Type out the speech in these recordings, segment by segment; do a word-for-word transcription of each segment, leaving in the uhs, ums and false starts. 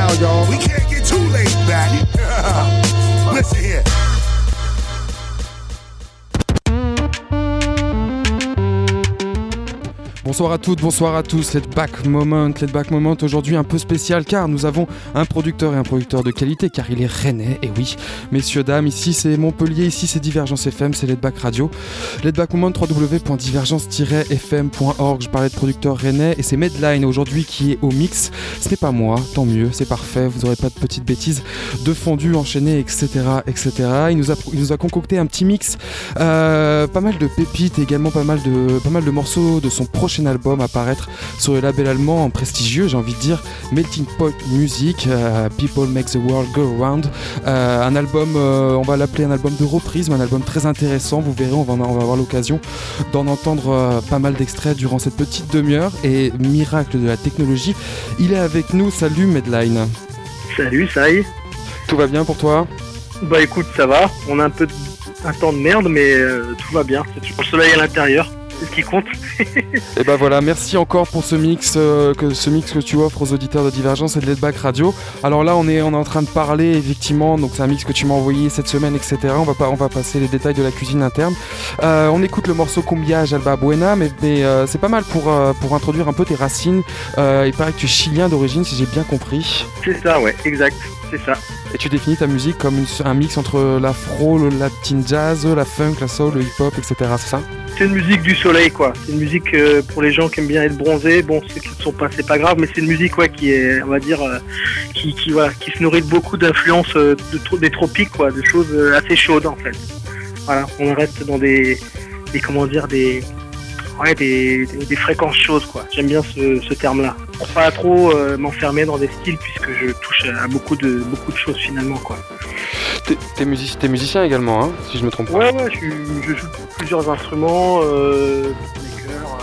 down, y'all. We can't get too laid back. Listen here. Bonsoir à toutes, bonsoir à tous, Let Back Moment, Let Back Moment aujourd'hui un peu spécial car nous avons un producteur et un producteur de qualité car il est rennais, et oui, messieurs, dames, ici c'est Montpellier, ici c'est Divergence F M, c'est Let Back Radio. Let Back Moment, w w w point divergence tiret f m point org, je parlais de producteur rennais et c'est Medline aujourd'hui qui est au mix. Ce n'est pas moi, tant mieux, c'est parfait, vous n'aurez pas de petites bêtises de fondu, enchaîné, et cetera et cetera. Il nous a, il nous a concocté un petit mix, euh, pas mal de pépites et également pas mal de, pas mal de morceaux de son prochain album à paraître sur le label allemand prestigieux, j'ai envie de dire, Melting Pot Music, uh, People Make the World Go Round. Euh, un album, euh, on va l'appeler un album de reprise, mais un album très intéressant. Vous verrez, on va, on va avoir l'occasion d'en entendre euh, pas mal d'extraits durant cette petite demi-heure. Et miracle de la technologie, il est avec nous. Salut Medline. Salut, ça y est. Tout va bien pour toi ? Bah écoute, ça va. On a un peu de... un temps de merde, mais euh, tout va bien. C'est toujours le soleil à l'intérieur. C'est ce qui compte. Et bah voilà, merci encore pour ce mix, euh, que, ce mix que tu offres aux auditeurs de Divergence et de Let Back Radio. Alors là, on est, on est en train de parler, effectivement, donc c'est un mix que tu m'as envoyé cette semaine, et cetera. On va, pas, on va passer les détails de la cuisine interne. Euh, on écoute le morceau Cumbia Jalba Buena, mais, mais euh, c'est pas mal pour, euh, pour introduire un peu tes racines. Euh, il paraît que tu es chilien d'origine, si j'ai bien compris. C'est ça, ouais, exact, c'est ça. Et tu définis ta musique comme une, un mix entre l'afro, le latin jazz, la funk, la soul, le hip-hop, et cetera. C'est ça ? C'est une musique du soleil, quoi. C'est une musique euh, pour les gens qui aiment bien être bronzés. Bon, ceux qui ne sont pas, c'est pas grave, mais c'est une musique, ouais, qui est, on va dire, euh, qui, qui, voilà, qui se nourrit de beaucoup d'influences euh, de, des tropiques, quoi, de choses euh, assez chaudes, en fait. Voilà, on reste dans des, des comment dire, des, ouais, des, des, des fréquences chaudes, quoi. J'aime bien ce, ce terme-là. Pour pas trop euh, m'enfermer dans des styles, puisque je touche à beaucoup de, beaucoup de choses finalement, quoi. T'es, t'es, music, t'es musicien également, hein, si je me trompe pas. Ouais, ouais, je, je joue plusieurs instruments, euh, beatmaker,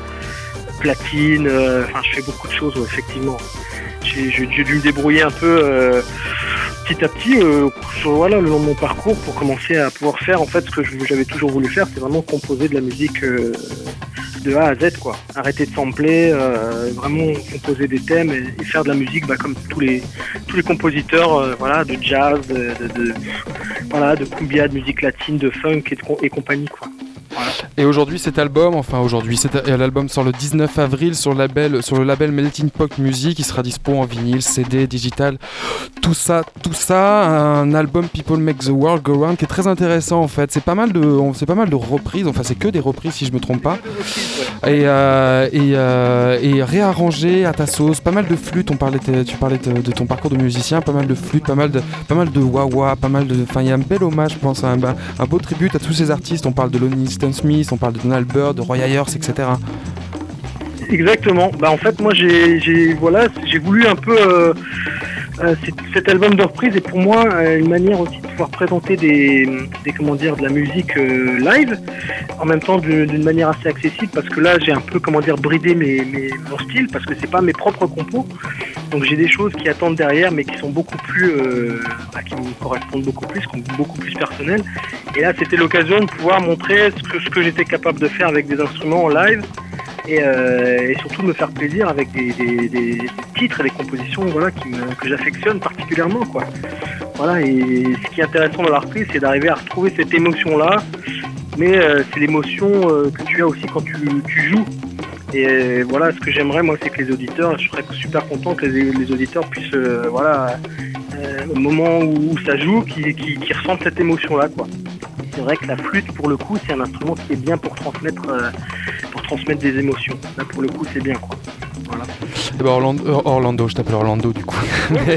euh, platine, enfin, euh, je fais beaucoup de choses, ouais, effectivement. J'ai, j'ai, j'ai dû me débrouiller un peu euh, petit à petit, euh, sur, voilà, le long de mon parcours, pour commencer à pouvoir faire, en fait, ce que je, j'avais toujours voulu faire, c'est vraiment composer de la musique euh, de A à Z, quoi. Arrêter de sampler, euh, vraiment composer des thèmes et, et faire de la musique, bah, comme tous les tous les compositeurs, euh, voilà, de jazz, de, de, de voilà, de cumbia, de musique latine, de funk et, de, et compagnie, quoi. Voilà. Et aujourd'hui, cet album, enfin aujourd'hui, cet, l'album sort le dix-neuf avril sur le label, sur le label Melting Pot Music. Il sera dispo en vinyle, C D, digital, tout ça, tout ça. Un album People Make the World Go Round qui est très intéressant en fait. C'est pas mal de, c'est pas mal de reprises. Enfin, c'est que des reprises si je me trompe pas. Et euh, et, euh, et réarrangé à ta sauce. Pas mal de flûtes. On parlait, de, tu parlais de, de ton parcours de musicien. Pas mal de flûtes, pas mal de, pas mal de wah-wah, pas mal de. Enfin, il y a un bel hommage, je pense, un, un beau tribut à tous ces artistes. On parle de Lonnie Smith, on parle de Donald Byrd, de Roy Ayers, et cetera. Exactement. Bah en fait moi j'ai, j'ai voilà j'ai voulu un peu euh, euh, cet, cet album de reprise est pour moi euh, une manière aussi de pouvoir présenter des, des comment dire de la musique euh, live en même temps d'une, d'une manière assez accessible parce que là j'ai un peu comment dire bridé mes, mes mon style parce que c'est pas mes propres compos donc j'ai des choses qui attendent derrière mais qui sont beaucoup plus euh, bah, qui me correspondent beaucoup plus, qui sont beaucoup plus personnelles et là c'était l'occasion de pouvoir montrer ce que ce que j'étais capable de faire avec des instruments en live. Et, euh, et surtout me faire plaisir avec des, des, des titres et des compositions voilà, qui me, que j'affectionne particulièrement quoi. Voilà, et ce qui est intéressant dans la reprise c'est d'arriver à retrouver cette émotion là mais euh, c'est l'émotion euh, que tu as aussi quand tu, tu joues et euh, voilà ce que j'aimerais moi c'est que les auditeurs, je serais super content que les, les auditeurs puissent euh, voilà euh, au moment où, où ça joue qui, qui, qui ressentent cette émotion là quoi. C'est vrai que la flûte, pour le coup, c'est un instrument qui est bien pour transmettre, euh, pour transmettre des émotions. Là, pour le coup, c'est bien, quoi. Voilà. Eh ben Orlando, Orlando, je t'appelle Orlando, du coup. mais,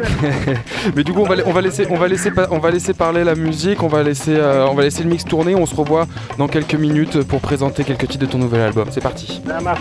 mais du coup, on va, on va laisser, on va laisser, on va laisser parler la musique, on va laisser, euh, on va laisser le mix tourner. On se revoit dans quelques minutes pour présenter quelques titres de ton nouvel album. C'est parti. Ça marche.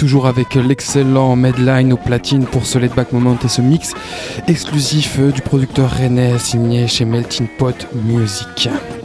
toujours avec l'excellent Medline au platine pour ce Laid Back Moment et ce mix exclusif du producteur rennais signé chez Melting Pot Music.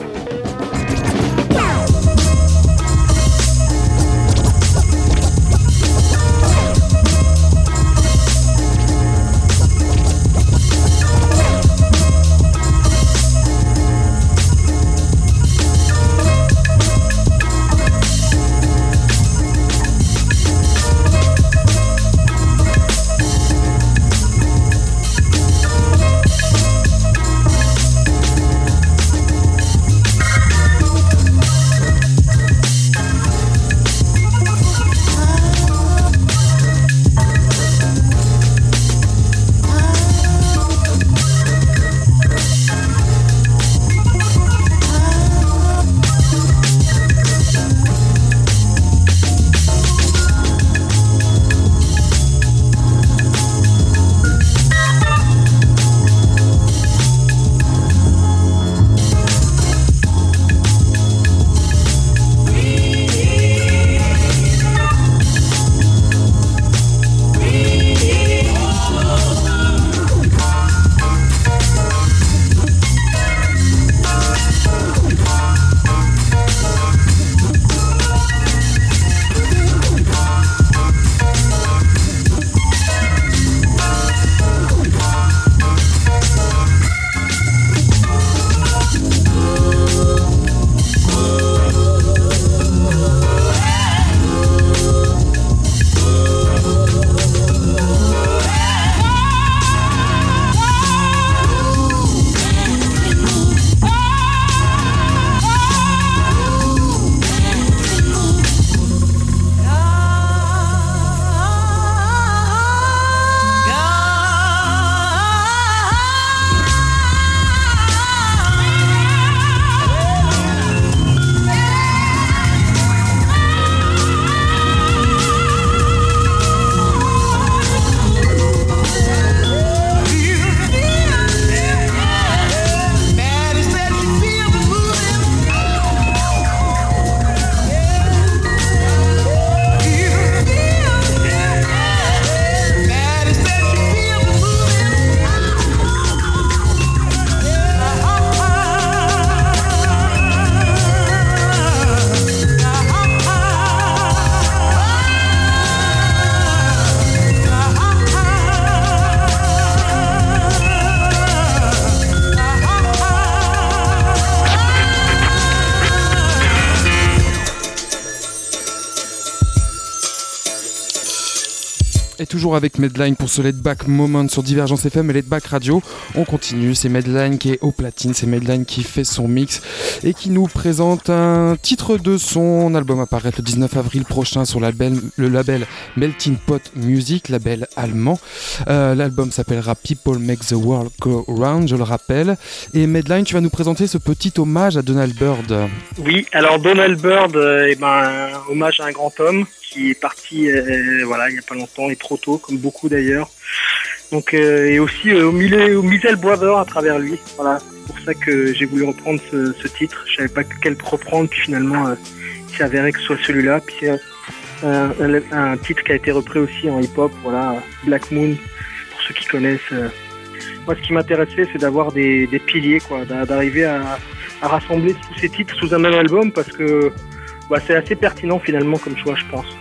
Et toujours avec Medline pour ce Laid Back Moment sur Divergence F M et Laid Back Radio. On continue, c'est Medline qui est au platine, c'est Medline qui fait son mix et qui nous présente un titre de son album apparaître le dix-neuf avril prochain sur label, le label Melting Pot Music, label allemand. Euh, l'album s'appellera People Make the World Go Round, je le rappelle. Et Medline, tu vas nous présenter ce petit hommage à Donald Byrd. Oui, alors Donald Byrd, euh, eh ben, hommage à un grand homme qui est parti euh, voilà, il n'y a pas longtemps et trop tôt, comme beaucoup d'ailleurs. Donc, euh, et aussi euh, au milieu, au Mizel Brother à travers lui. Voilà, c'est pour ça que j'ai voulu reprendre ce, ce titre. Je savais pas quel reprendre, puis finalement, euh, il s'est avéré que ce soit celui-là. Puis c'est un, un, un titre qui a été repris aussi en hip-hop, voilà, Black Moon, pour ceux qui connaissent. Euh. Moi, ce qui m'intéressait, c'est d'avoir des, des piliers, quoi, d'arriver à, à rassembler tous ces titres sous un même album, parce que bah, c'est assez pertinent finalement comme choix, je pense.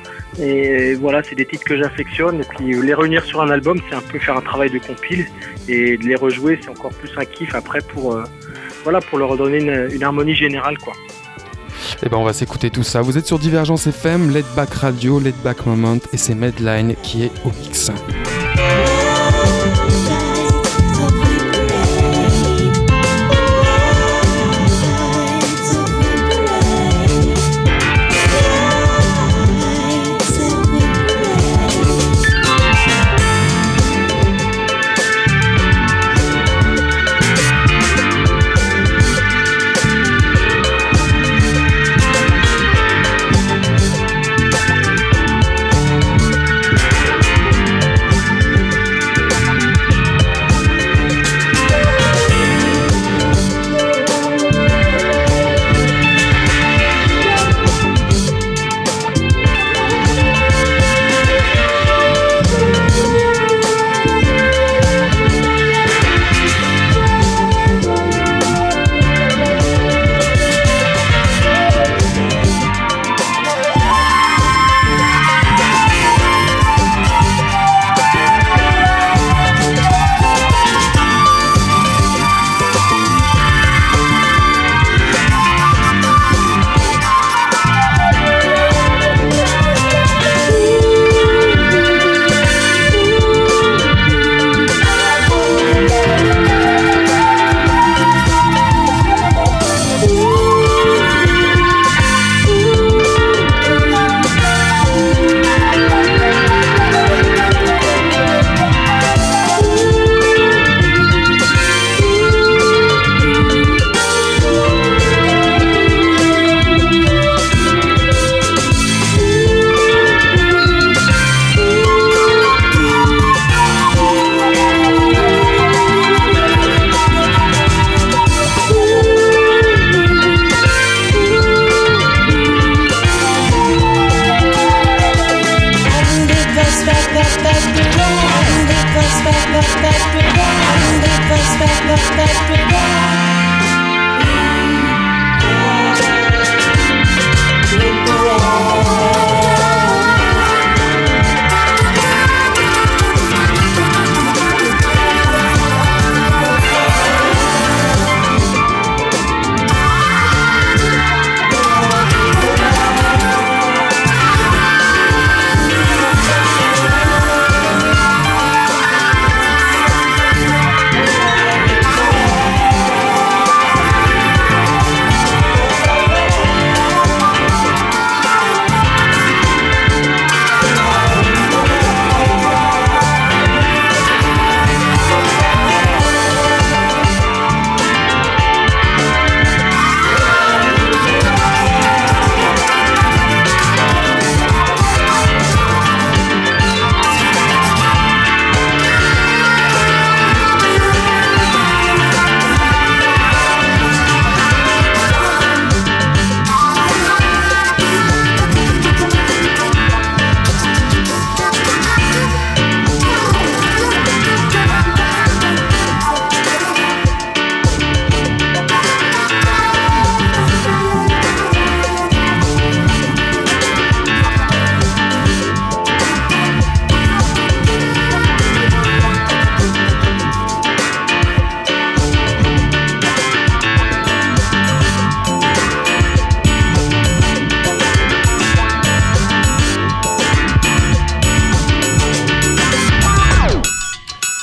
Et voilà, c'est des titres que j'affectionne, et puis les réunir sur un album, c'est un peu faire un travail de compile, et de les rejouer, c'est encore plus un kiff après pour, euh, voilà, pour leur donner une, une harmonie générale, quoi. Et ben on va s'écouter tout ça. Vous êtes sur Divergence F M, Laid Back Radio, Laid Back Moment, et c'est Medline qui est au mix.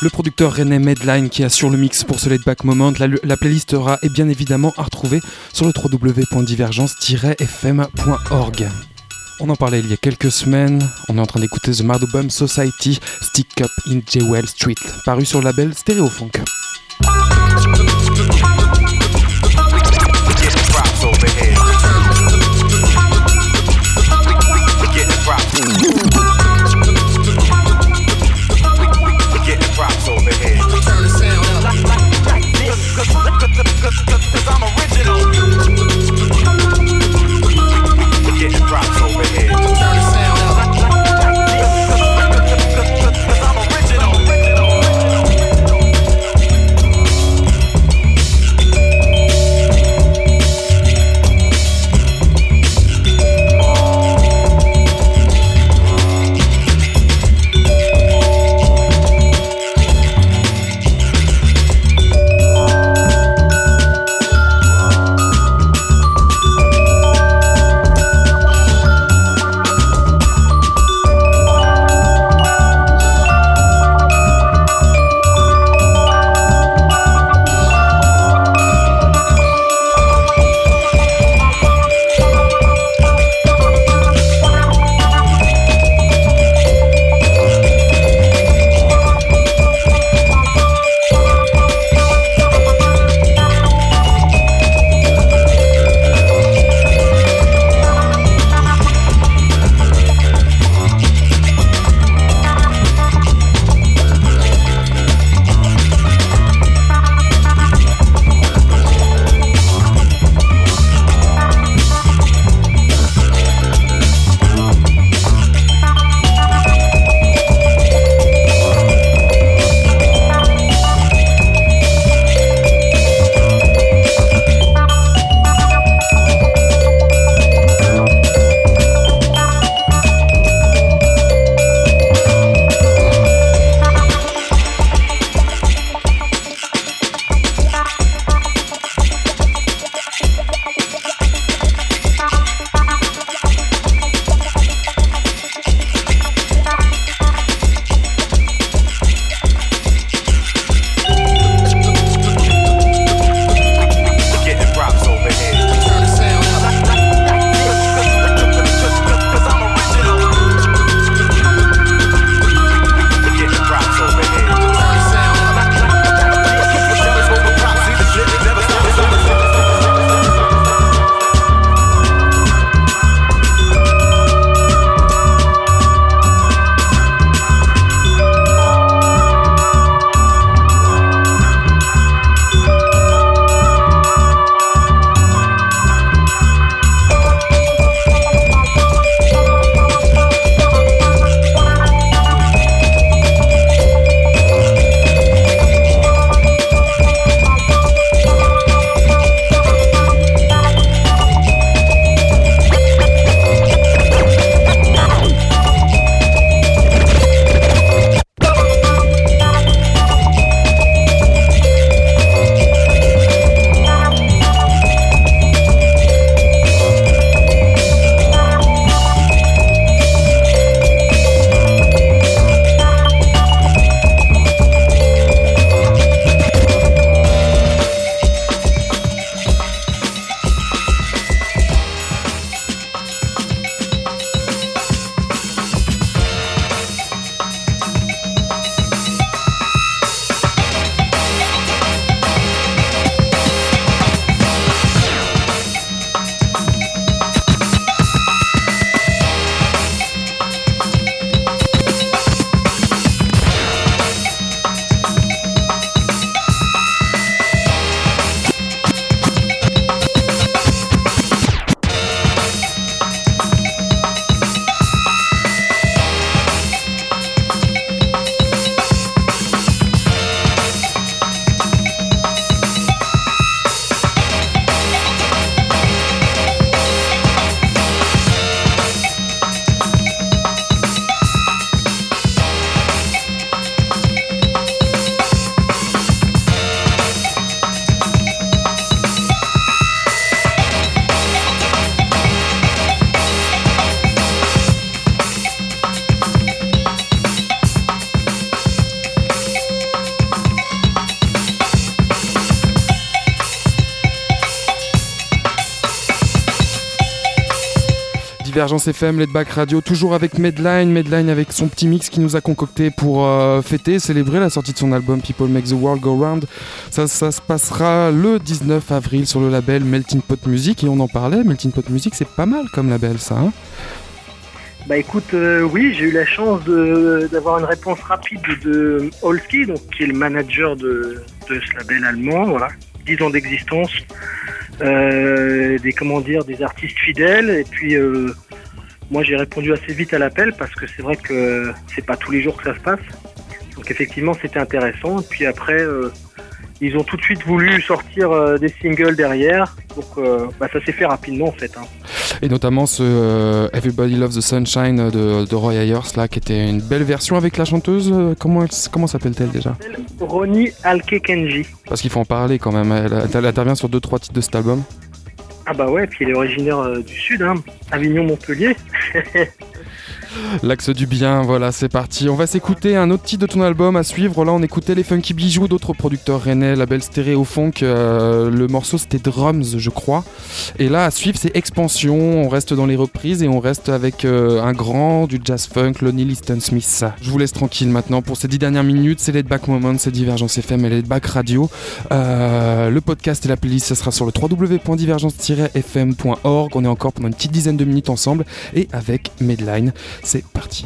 Le producteur René Medline qui assure le mix pour ce Laid Back Moment. La, la playlist sera est bien évidemment à retrouver sur le w w w point divergence tiret f m point org. On en parlait il y a quelques semaines, on est en train d'écouter The Mardobum Society, Stick Up in Jewel Street, paru sur le label Stereofunk. Divergence F M, Laidback Radio, toujours avec Medline, Medline avec son petit mix qui nous a concocté pour euh, fêter, célébrer la sortie de son album People Make the World Go Round. Ça, ça se passera le dix-neuf avril sur le label Melting Pot Music, et on en parlait, Melting Pot Music c'est pas mal comme label ça, hein. Bah écoute, euh, oui, j'ai eu la chance de, d'avoir une réponse rapide de Holski, donc qui est le manager de, de ce label allemand, voilà, dix ans d'existence, euh, des comment dire, des artistes fidèles, et puis euh, moi j'ai répondu assez vite à l'appel parce que c'est vrai que c'est pas tous les jours que ça se passe, donc effectivement c'était intéressant, et puis après euh, ils ont tout de suite voulu sortir euh, des singles derrière, donc euh, bah, ça s'est fait rapidement en fait, hein. Et notamment ce euh, Everybody Loves the Sunshine de, de Roy Ayers, là, qui était une belle version avec la chanteuse. Euh, comment, comment s'appelle-t-elle déjà ? Ronnie Alkekenji. Parce qu'il faut en parler quand même. Elle, elle intervient sur deux trois titres de cet album. Ah bah ouais, puis elle est originaire euh, du sud, hein, Avignon-Montpellier. L'axe du bien, voilà, c'est parti. On va s'écouter un autre titre de ton album à suivre. Là, on écoutait les Funky Bijoux d'autres producteurs rennais, label Stéréo Funk. Euh, le morceau, c'était Drums, je crois. Et là, à suivre, c'est Expansion. On reste dans les reprises et on reste avec euh, un grand du jazz funk, Lonnie Liston Smith. Je vous laisse tranquille maintenant pour ces dix dernières minutes. C'est Laidback Moment, c'est Divergence F M et Laidback Radio. Euh, le podcast et la playlist, ça sera sur le w w w point divergence tiret f m point org. On est encore pendant une petite dizaine de minutes ensemble et avec Medline. C'est parti.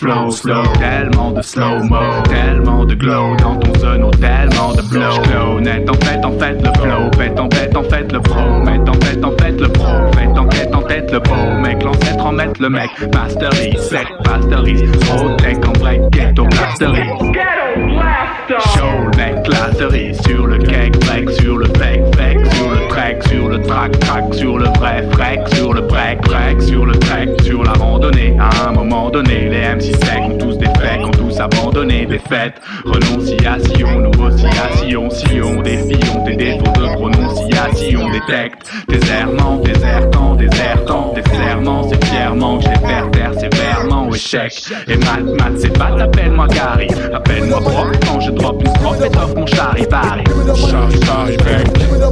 flow, slow, tellement de slow-mo, tellement de glow dans ton zone, tellement de blow. Glow net, en fait, en fait le flow, fait en fait, en fait le pro, met en fait, en fait le pro, fait en tête, en tête le beau, mec, l'ancêtre en mettre le mec, mastery, set, mastery, trop tech en vrai, ghetto blastery. Show, mec, classerie, sur le cake, break, sur le fake, fake, sur le track, sur le track, track, sur le vrai, frec, sur le break, break, sur le trek, sur la randonnée. À un moment donné, les M C secs ont tous des fakes, ont tous abandonné des fêtes. Renonciation, nous oscillations, sillons, défions tes défauts de prononciation, détecte tes errements, désertants, désertants, tes serments, c'est fièrement que je les perds, perds sévèrement au échec. Et mat, mat, c'est pas, appelle-moi Gary, appelle-moi Brock, quand je drop une strophe et t'offre mon charivari. Charivari, bec.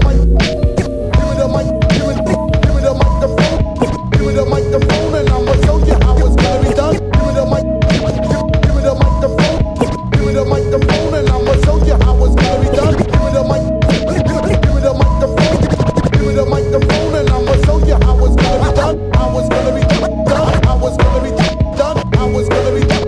Give me the microphone and I'ma show you how it's gonna be done. Give me the mic, give me the microphone. Give me the microphone and I'ma show you how it's gonna be done. Give me the mic, give me the microphone. Give me the microphone and I'ma show you how it's gonna be done. How it's gonna be done. How it's gonna be done. How it's gonna be done.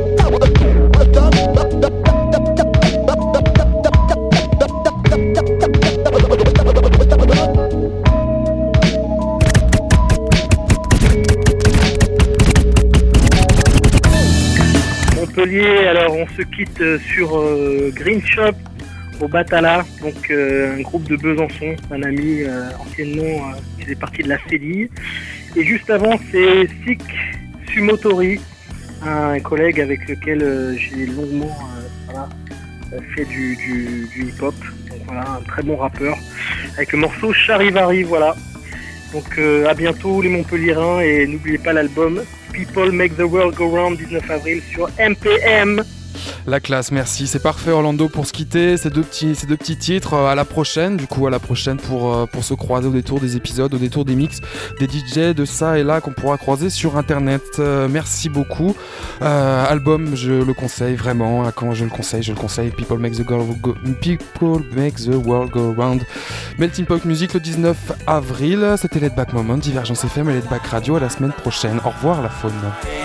Alors on se quitte sur euh, Green Shop au Batala, donc euh, un groupe de Besançon, un ami euh, anciennement euh, qui faisait partie de la Cédille. Et juste avant c'est Sik Sumotori, un collègue avec lequel euh, j'ai longuement euh, voilà, fait du, du, du hip-hop, donc voilà, un très bon rappeur, avec le morceau Charivari, voilà. Donc euh, à bientôt les Montpelliérains et n'oubliez pas l'album People Make the World Go Round, dix-neuf avril sur M P M. La classe, merci. C'est parfait Orlando pour se quitter. Ces deux petits, ces deux petits titres. À la prochaine, du coup, à la prochaine pour, pour se croiser au détour des épisodes, au détour des mix, des D J de ça et là qu'on pourra croiser sur internet. Euh, merci beaucoup. Euh, album, je le conseille vraiment. Quand je le conseille, je le conseille. People Make the, go, go, People Make the World Go Round. Melting Pot Music le dix-neuf avril. C'était Let Back Moment, Divergence F M et Let Back Radio. À la semaine prochaine. Au revoir la faune.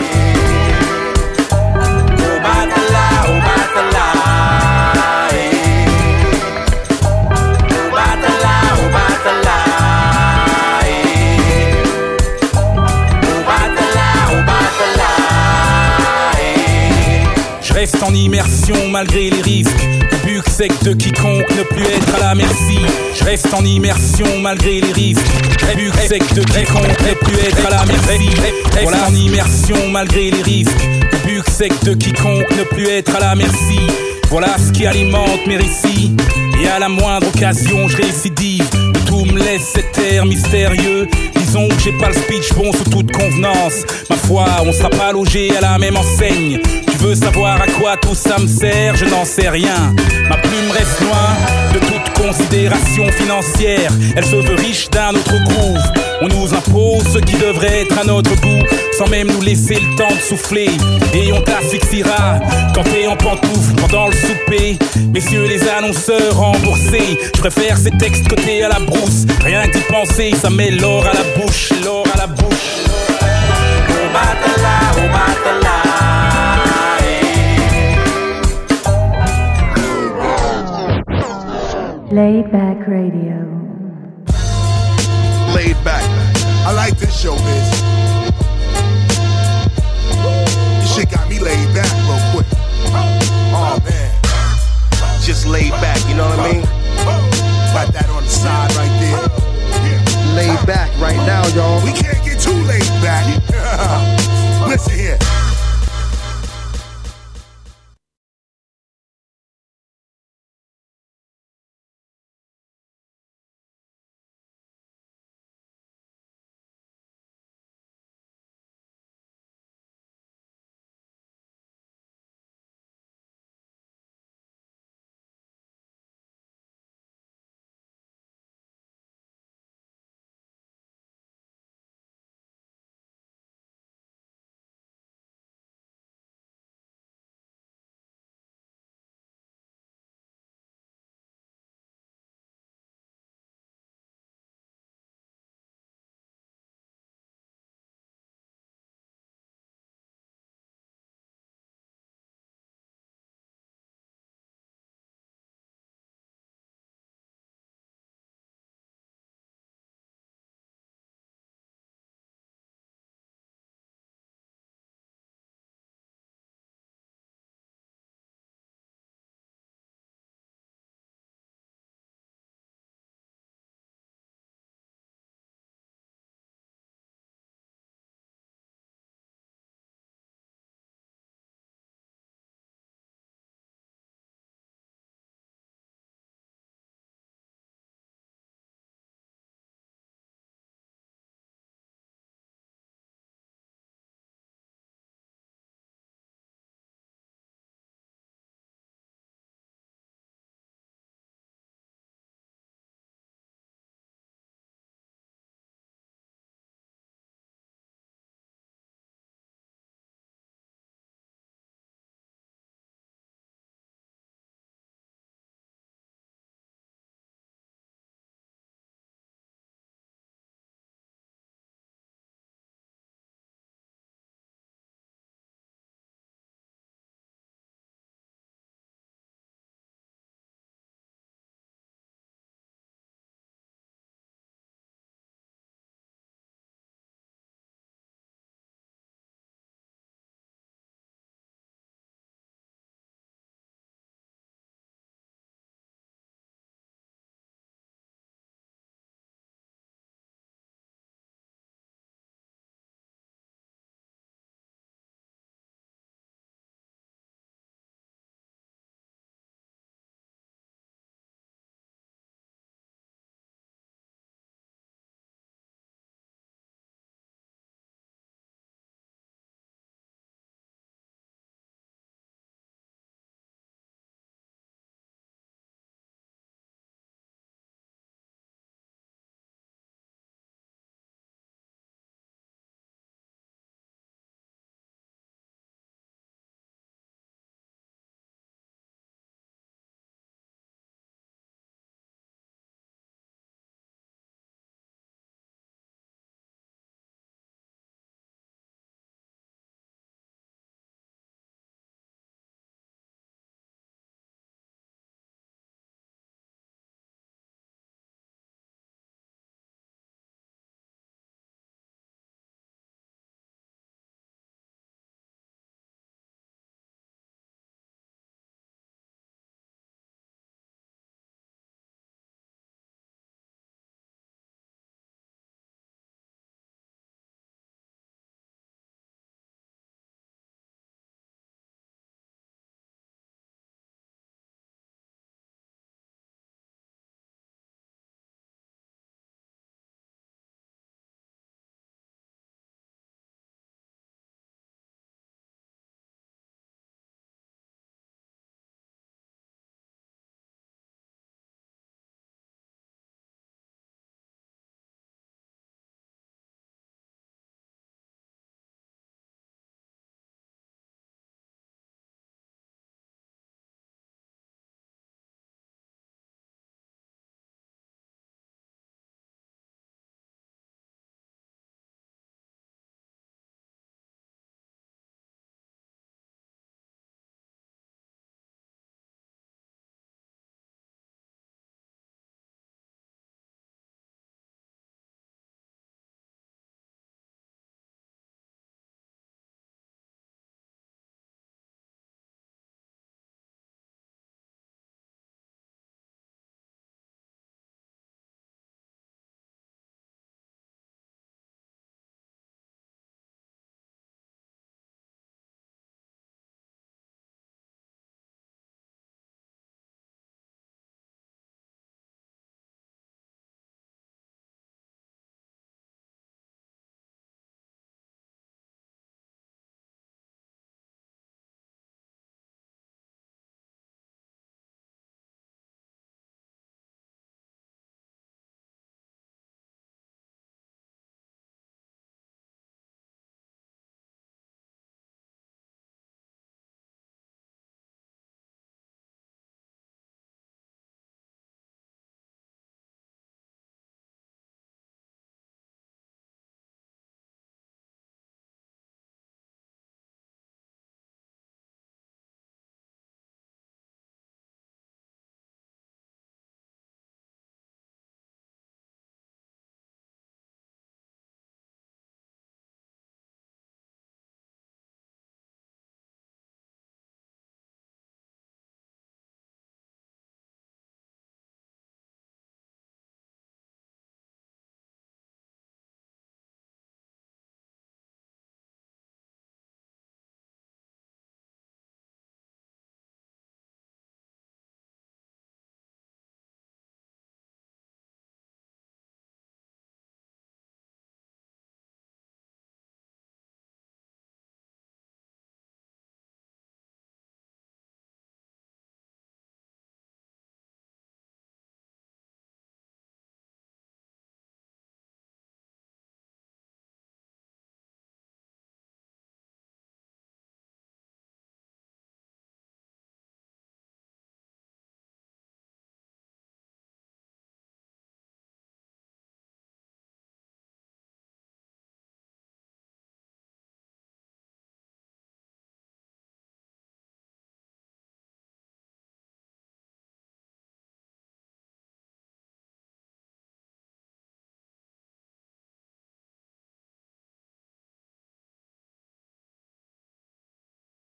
Je reste en immersion malgré les risques. Le but sec de quiconque ne plus être à la merci. Je reste en immersion malgré les risques. Le but sec de quiconque ne plus être à la merci. Voilà en immersion malgré les risques. Le but sec de quiconque ne plus être à la merci. Voilà ce qui alimente mes récits. Et à la moindre occasion je récidive. Tout me laisse cet air mystérieux. Disons que j'ai pas le speech bon sous toute convenance. Ma foi, on sera pas logé à la même enseigne. Tu veux savoir à quoi tout ça me sert? Je n'en sais rien. Ma plume reste loin de toute considération financière. Elle se veut riche d'un autre groove. On nous impose ce qui devrait être à notre goût, sans même nous laisser le temps de souffler. Et on t'asphyxiera quand t'es en pantoufle pendant le souper. Messieurs les annonceurs remboursés, je préfère ces textes cotés à la brousse. Rien que d'y penser, ça met l'or à la bouche, l'or à la bouche. Au batala, au batala. Laid Back Radio. Laid back. I like this show, biz. This shit got me laid back real quick. Oh man. Just laid back, you know what I mean? Got that on the side right there. Laid back right now, y'all. We